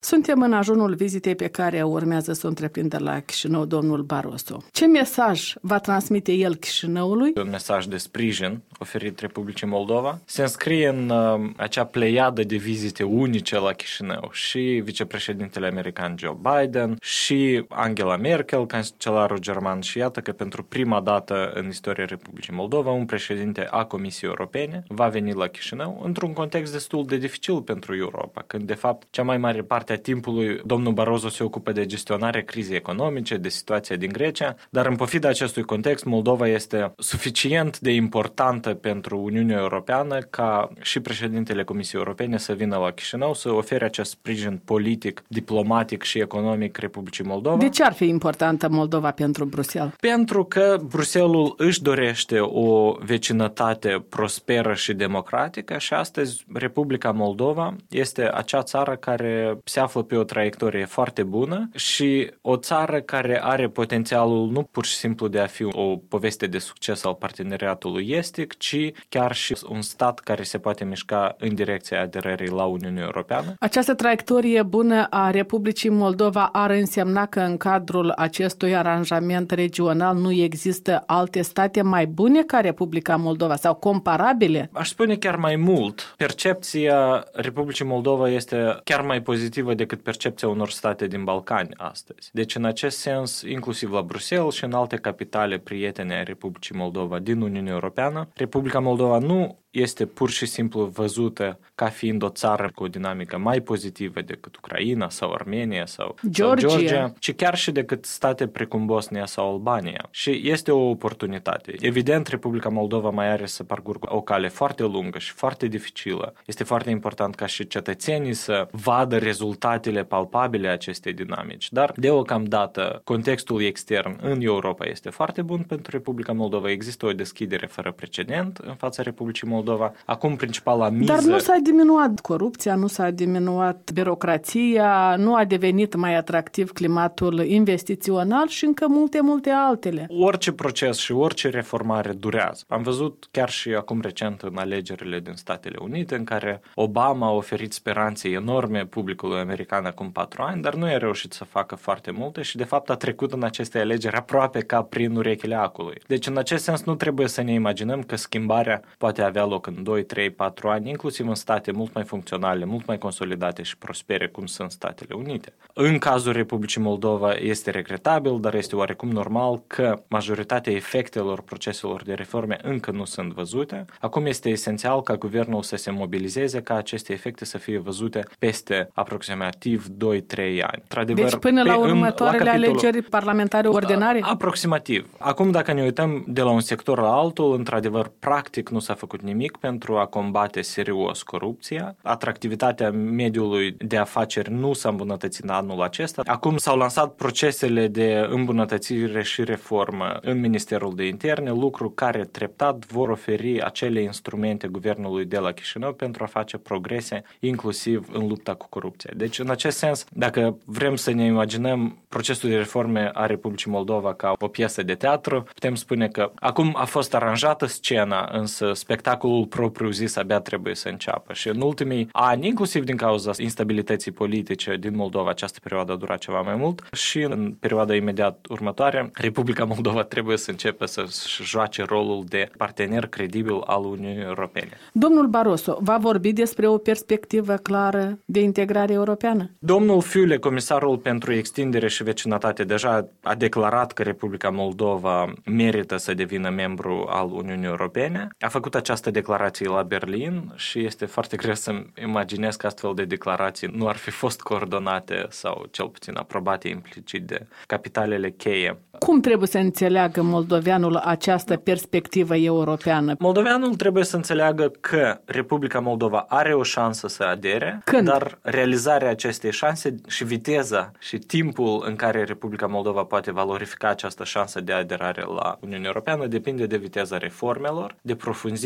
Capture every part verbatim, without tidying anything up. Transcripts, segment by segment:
Suntem în ajunul vizitei pe care urmează să o întreprindă la Chișinău domnul Barroso. Ce mesaj va transmite el Chișinăului? Un mesaj de sprijin oferit Republicii Moldova se înscrie în uh, acea pleiadă de vizite unice la Chișinău. Și vicepreședintele american Joe Biden și Angela Merkel, cancelarul german, și iată că pentru prima dată în istoria Republicii Moldova un președinte a Comisiei Europene va veni la Chișinău într-un context destul de dificil pentru Europa, când de fapt cea mai mare parte a timpului domnul Barroso se ocupă de gestionarea crizei economice, de situația din Grecia, dar în pofida acestui context Moldova este suficient de importantă pentru Uniunea Europeană ca și președintele Comisiei Europene să vină la Chișinău să ofere acest sprijin politic, diplomatic și economic Republicii Moldova. De ce ar fi importantă Moldova pentru Bruxelles? Pentru că Bruxelul își dorește o vecinătate prosperă și democratică și astăzi Republica Moldova este acea țară care se află pe o traiectorie foarte bună și o țară care are potențialul nu pur și simplu de a fi o poveste de succes al parteneriatului estic, ci chiar și un stat care se poate mișca în direcția aderării la Uniunea Europeană. Această traiectorie bună a Republicii Moldova ar însemna că în cadrul acestui aranjament regional nu există alte state mai bune ca Republica Moldova sau comparabile? Aș spune chiar mai mult. Percepția Republicii Moldova este chiar mai pozitivă decât percepția unor state din Balcani astăzi. Deci în acest sens, inclusiv la Bruxelles și în alte capitale prietene ai Republicii Moldova din Uniunea Europeană, Republica Moldova nu este pur și simplu văzută ca fiind o țară cu o dinamică mai pozitivă decât Ucraina sau Armenia sau Georgia, sau Georgia, ci chiar și decât state precum Bosnia sau Albania. Și este o oportunitate. Evident, Republica Moldova mai are să parcurgă o cale foarte lungă și foarte dificilă. Este foarte important ca și cetățenii să vadă rezultatele palpabile acestei dinamici. Dar, deocamdată, contextul extern în Europa este foarte bun pentru Republica Moldova. Există o deschidere fără precedent în fața Republicii Moldova. Acum, principala miză... Dar nu s-a diminuat corupția, nu s-a diminuat birocrația, nu a devenit mai atractiv climatul investițional și încă multe, multe altele. Orice proces și orice reformare durează. Am văzut chiar și acum recent în alegerile din Statele Unite, în care Obama a oferit speranțe enorme publicului american acum patru ani, dar nu a reușit să facă foarte multe și, de fapt, a trecut în aceste alegeri aproape ca prin urechile acului. Deci, în acest sens, nu trebuie să ne imaginăm că schimbarea poate avea loc în doi, trei, patru ani, inclusiv în state mult mai funcționale, mult mai consolidate și prospere, cum sunt Statele Unite. În cazul Republicii Moldova este regretabil, dar este oarecum normal că majoritatea efectelor proceselor de reforme încă nu sunt văzute. Acum este esențial ca guvernul să se mobilizeze ca aceste efecte să fie văzute peste aproximativ doi trei ani. Deci până la următoarele la alegeri parlamentare ordinare? Aproximativ. Acum, dacă ne uităm de la un sector la altul, într-adevăr, practic nu s-a făcut nimic pentru a combate serios corupția. Atractivitatea mediului de afaceri nu s-a îmbunătățit anul acesta. Acum s-au lansat procesele de îmbunătățire și reformă în Ministerul de Interne, lucru care treptat vor oferi acele instrumente guvernului de la Chișinău pentru a face progrese, inclusiv în lupta cu corupția. Deci, în acest sens, dacă vrem să ne imaginăm procesul de reforme a Republicii Moldova ca o piesă de teatru, putem spune că acum a fost aranjată scena, însă spectacolul propriu-zis abia trebuie să înceapă. Și în ultimii ani, inclusiv din cauza instabilității politice din Moldova, această perioadă a durat ceva mai mult și în perioada imediat următoare, Republica Moldova trebuie să începe să-și joace rolul de partener credibil al Uniunii Europene. Domnul Barroso va vorbi despre o perspectivă clară de integrare europeană? Domnul Füle, comisarul pentru extindere și vecinătate, deja a declarat că Republica Moldova merită să devină membru al Uniunii Europene. A făcut această declarație la Berlin și este foarte greu să-mi imaginez că astfel de declarații nu ar fi fost coordonate sau cel puțin aprobate implicit de capitalele cheie. Cum trebuie să înțeleagă moldoveanul această perspectivă europeană? Moldoveanul trebuie să înțeleagă că Republica Moldova are o șansă să adere, Când? dar realizarea acestei șanse și viteza și timpul în care Republica Moldova poate valorifica această șansă de aderare la Uniunea Europeană depinde de viteza reformelor, de profunzimea acestora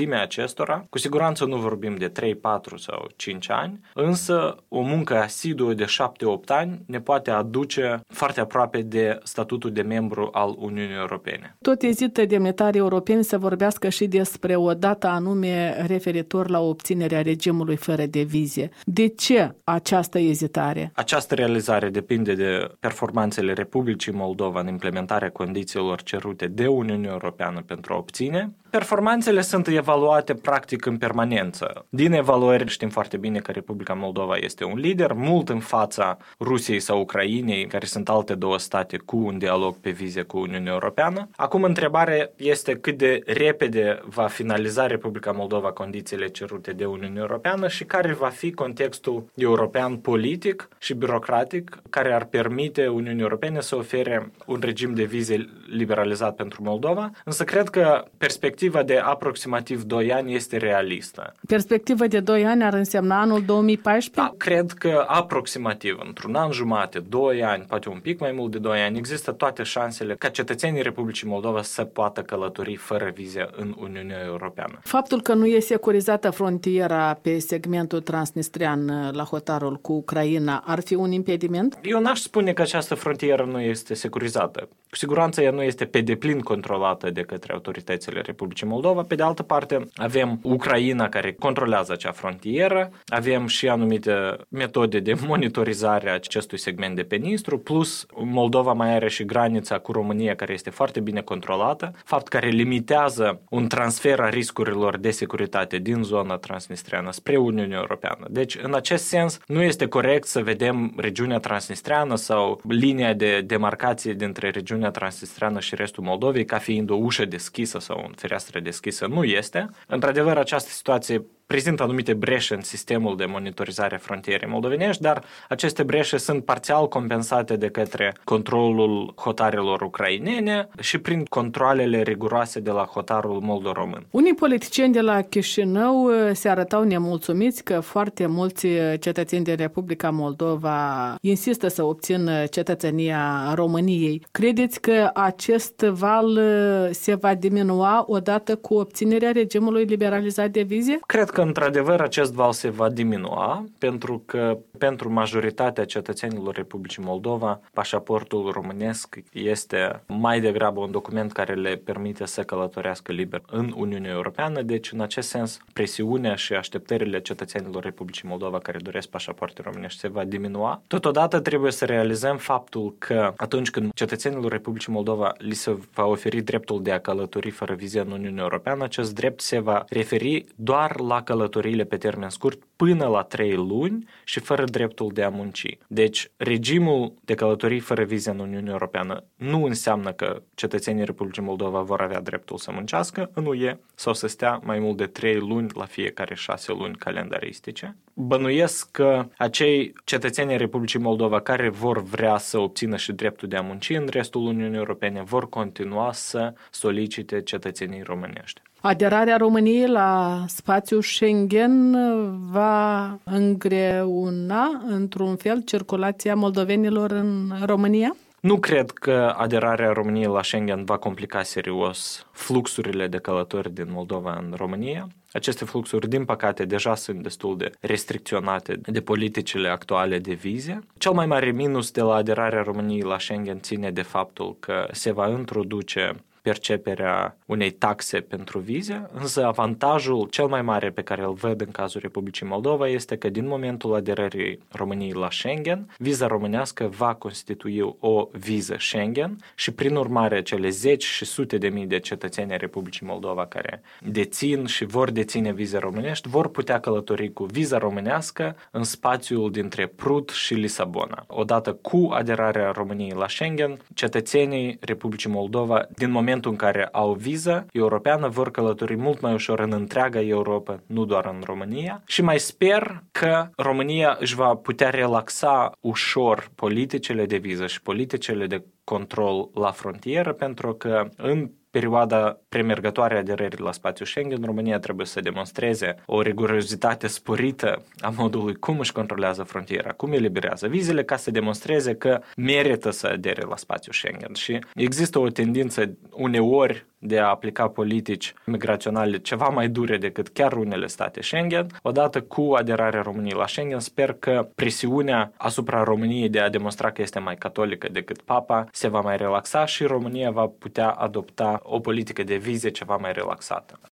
acestora. Cu siguranță nu vorbim de trei, patru sau cinci ani, însă o muncă asiduă de șapte opt ani ne poate aduce foarte aproape de statutul de membru al Uniunii Europene. Tot ezită demnitarii europeni să vorbească și despre o dată anume referitor la obținerea regimului fără de vize. De ce această ezitare? Această realizare depinde de performanțele Republicii Moldova în implementarea condițiilor cerute de Uniunea Europeană pentru a obține. Performanțele sunt evaluate practic în permanență. Din evaluări știm foarte bine că Republica Moldova este un lider, mult în fața Rusiei sau Ucrainei, care sunt alte două state cu un dialog pe vize cu Uniunea Europeană. Acum întrebarea este cât de repede va finaliza Republica Moldova condițiile cerute de Uniunea Europeană și care va fi contextul european politic și birocratic care ar permite Uniunii Europene să ofere un regim de vize liberalizat pentru Moldova. Însă cred că perspectiva de aproximativ doi ani este realistă. Perspectiva de doi ani ar însemna anul două mii paisprezece? Da, cred că aproximativ într-un an jumate, doi ani, poate un pic mai mult de doi ani, există toate șansele ca cetățenii Republicii Moldova să poată călători fără vize în Uniunea Europeană. Faptul că nu e securizată frontiera pe segmentul transnistrian la hotarul cu Ucraina ar fi un impediment? Eu n-aș spune că această frontieră nu este securizată. Cu siguranță ea nu este pe deplin controlată de către autoritățile Republicii Moldova. Pe de altă parte, avem Ucraina care controlează acea frontieră, avem și anumite metode de monitorizare a acestui segment de pe Nistru, plus Moldova mai are și granița cu România care este foarte bine controlată, fapt care limitează un transfer a riscurilor de securitate din zona transnistriană spre Uniunea Europeană. Deci, în acest sens, nu este corect să vedem regiunea transnistriană sau linia de demarcație dintre regiunea transnistriană și restul Moldovei ca fiind o ușă deschisă sau o fereastră deschisă. Nu este. Într-adevăr, această situație prezintă anumite breșe în sistemul de monitorizare a frontierei moldovenești, dar aceste breșe sunt parțial compensate de către controlul hotarelor ucrainene și prin controalele riguroase de la hotarul moldo-român. Unii politicieni de la Chișinău se arătau nemulțumiți că foarte mulți cetățeni din Republica Moldova insistă să obțină cetățenia României. Credeți că acest val se va diminua odată cu obținerea regimului liberalizat de vize? Cred că, într-adevăr, acest val se va diminua, pentru că pentru majoritatea cetățenilor Republicii Moldova, pașaportul românesc este mai degrabă un document care le permite să călătorească liber în Uniunea Europeană, deci, în acest sens, presiunea și așteptările cetățenilor Republicii Moldova care doresc pașapoarte românești se va diminua. Totodată trebuie să realizăm faptul că atunci când cetățenilor Republicii Moldova li se va oferi dreptul de a călători fără vize în Uniunea Europeană, acest drept se va referi doar la călătoriile pe termen scurt până la trei luni și fără dreptul de a munci. Deci, regimul de călătorii fără vize în Uniunea Europeană nu înseamnă că cetățenii Republicii Moldova vor avea dreptul să muncească în U E sau să stea mai mult de trei luni la fiecare șase luni calendaristice. Bănuiesc că acei cetățenii Republicii Moldova care vor vrea să obțină și dreptul de a munci în restul Uniunii Europene vor continua să solicite cetățenii românești. Aderarea României la spațiul Schengen va îngreuna într-un fel circulația moldovenilor în România? Nu cred că aderarea României la Schengen va complica serios fluxurile de călători din Moldova în România. Aceste fluxuri, din păcate, deja sunt destul de restricționate de politicile actuale de vize. Cel mai mare minus de la aderarea României la Schengen ține de faptul că se va introduce perceperea unei taxe pentru vize, însă avantajul cel mai mare pe care îl văd în cazul Republicii Moldova este că din momentul aderării României la Schengen, viza românească va constitui o viză Schengen și prin urmare cele zeci și sute de mii de cetățeni ai Republicii Moldova care dețin și vor deține vize românești vor putea călători cu viza românească în spațiul dintre Prut și Lisabona. Odată cu aderarea României la Schengen, cetățenii Republicii Moldova din momentul în care au viză europeană vor călători mult mai ușor în întreaga Europa, nu doar în România, și mai sper că România își va putea relaxa ușor politicile de viză și politicile de control la frontieră, pentru că în perioada premergătoare a aderării la spațiul Schengen, România trebuie să demonstreze o rigurozitate sporită a modului cum își controlează frontiera, cum eliberează vizele, ca să demonstreze că merită să adere la spațiul Schengen. Și există o tendință uneori de a aplica politici migraționale ceva mai dure decât chiar unele state Schengen. Odată cu aderarea României la Schengen, sper că presiunea asupra României de a demonstra că este mai catolică decât Papa se va mai relaxa și România va putea adopta o politică de vize ceva mai relaxată.